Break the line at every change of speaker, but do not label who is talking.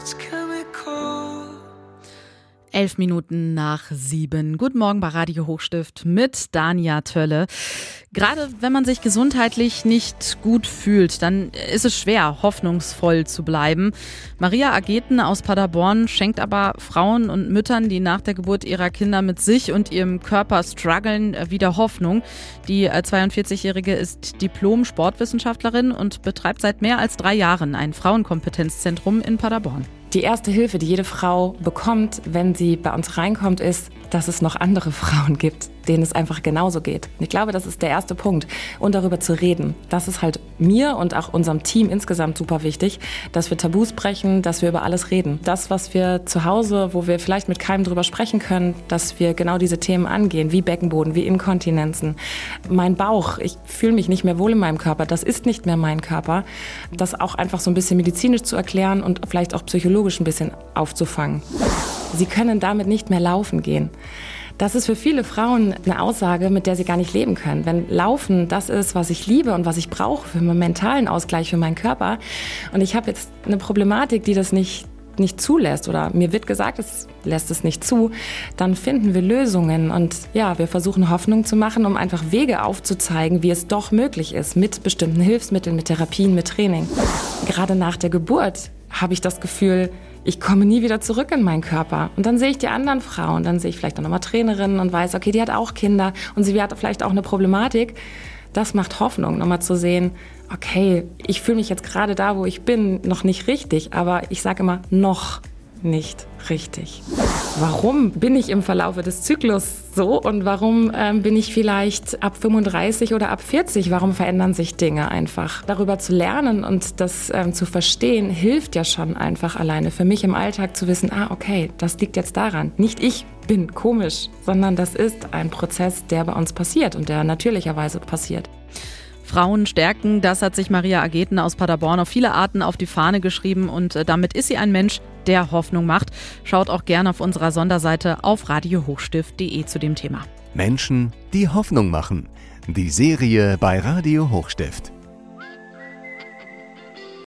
11:07. Guten Morgen bei Radio Hochstift mit Dania Tölle. Gerade wenn man sich gesundheitlich nicht gut fühlt, dann ist es schwer, hoffnungsvoll zu bleiben. Maria Ageten aus Paderborn schenkt aber Frauen und Müttern, die nach der Geburt ihrer Kinder mit sich und ihrem Körper strugglen, wieder Hoffnung. Die 42-Jährige ist Diplom-Sportwissenschaftlerin und betreibt seit mehr als 3 Jahren ein Frauenkompetenzzentrum in Paderborn.
Die erste Hilfe, die jede Frau bekommt, wenn sie bei uns reinkommt, ist, dass es noch andere Frauen gibt, denen es einfach genauso geht. Ich glaube, das ist der erste Punkt. Und darüber zu reden. Das ist halt mir und auch unserem Team insgesamt super wichtig, dass wir Tabus brechen, dass wir über alles reden. Das, was wir zu Hause, wo wir vielleicht mit keinem drüber sprechen können, dass wir genau diese Themen angehen, wie Beckenboden, wie Inkontinenzen. Mein Bauch, ich fühle mich nicht mehr wohl in meinem Körper, das ist nicht mehr mein Körper. Das auch einfach so ein bisschen medizinisch zu erklären und vielleicht auch psychologisch ein bisschen aufzufangen. Sie können damit nicht mehr laufen gehen. Das ist für viele Frauen eine Aussage, mit der sie gar nicht leben können. Wenn Laufen das ist, was ich liebe und was ich brauche für meinen mentalen Ausgleich für meinen Körper und ich habe jetzt eine Problematik, die das nicht zulässt oder mir wird gesagt, es lässt es nicht zu, dann finden wir Lösungen und ja, wir versuchen Hoffnung zu machen, um einfach Wege aufzuzeigen, wie es doch möglich ist mit bestimmten Hilfsmitteln, mit Therapien, mit Training. Gerade nach der Geburt habe ich das Gefühl, ich komme nie wieder zurück in meinen Körper. Und dann sehe ich die anderen Frauen, dann sehe ich vielleicht auch nochmal Trainerinnen und weiß, okay, die hat auch Kinder und sie hat vielleicht auch eine Problematik. Das macht Hoffnung, nochmal zu sehen, okay, ich fühle mich jetzt gerade da, wo ich bin, noch nicht richtig, aber ich sage immer, noch nicht richtig. Warum bin ich im Verlaufe des Zyklus so und warum bin ich vielleicht ab 35 oder ab 40? Warum verändern sich Dinge einfach? Darüber zu lernen und das zu verstehen, hilft ja schon einfach alleine. Für mich im Alltag zu wissen, okay, das liegt jetzt daran. Nicht ich bin komisch, sondern das ist ein Prozess, der bei uns passiert und der natürlicherweise passiert.
Frauen stärken, das hat sich Maria Ageten aus Paderborn auf viele Arten auf die Fahne geschrieben und damit ist sie ein Mensch, der Hoffnung macht. Schaut auch gerne auf unserer Sonderseite auf radiohochstift.de zu dem Thema.
Menschen, die Hoffnung machen. Die Serie bei Radio Hochstift.